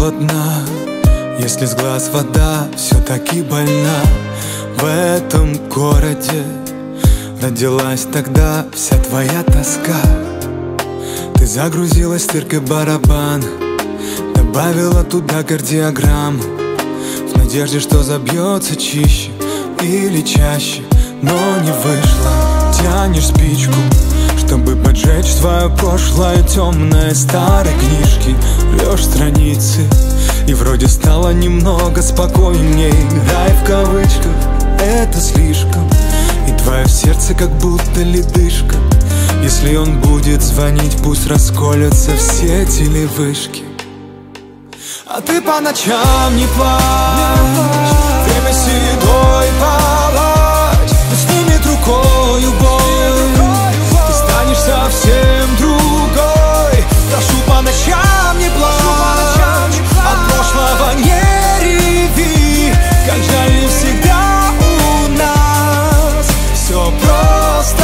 холодна, если с глаз вода все-таки больна. В этом городе родилась тогда вся твоя тоска. Ты загрузилась стыркой барабан, добавила туда кардиограмму, в надежде, что забьется чище или чаще, но не вышло. Тянешь спичку, чтобы поджечь свое прошлое темное старой книжки. Рвешь страницы, и вроде стало немного спокойней. Рай в кавычках, это слишком, и твое сердце как будто ледышка. Если он будет звонить, пусть расколются все телевышки. А ты по ночам не плачь, время седой палач, но снимет рукою боль, ты станешь совсем другой. Прошу, по ночам не плачь, от прошлого не реви. Как жаль, не всегда у нас все просто.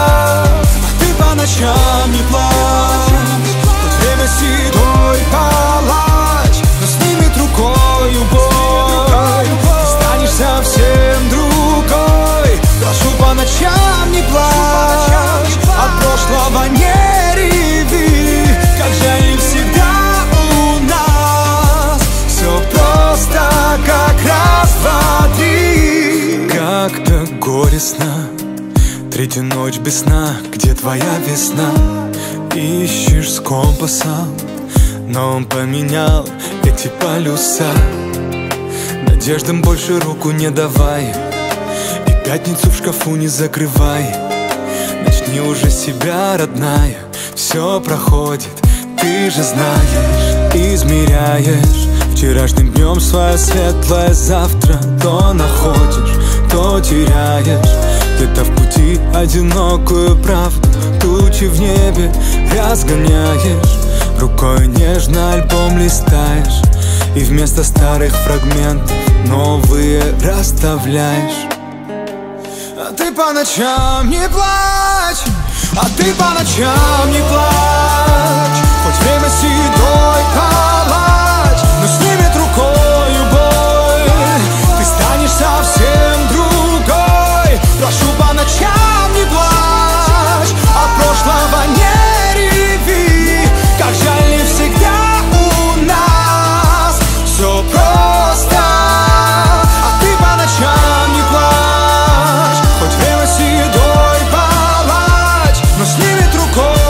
А ты по ночам не плачь, хоть время седой палач, но снимет рукою боль, ты станешь совсем другой. Прошу, по ночам не плачь, от прошлого не реви. Как жаль, не всегда у нас все просто, как раз, два, три. Как-то горестно, третья ночь без сна, где твоя весна? Ищешь с компасом, но он поменял эти полюса. Надеждам больше руку не давай, и пятницу в шкафу не закрывай. Начни уже себя, родная, все проходит, ты же знаешь. Измеряешь вчерашним днем свое светлое завтра. То находишь, то теряешь, где-то в пути одинокую правду. Тучи в небе разгоняешь, рукой нежно альбом листаешь, и вместо старых фрагментов новые расставляешь. А ты по ночам не плачь, а ты по ночам не плачь, хоть время седой палач, но снимет рукою боль, ты станешь совсем другой. Прошу, по ночам не плачь, от прошлого не реви. Как жаль, не всегда у нас все просто. А ты по ночам не плачь, хоть время седой палач, но снимет рукой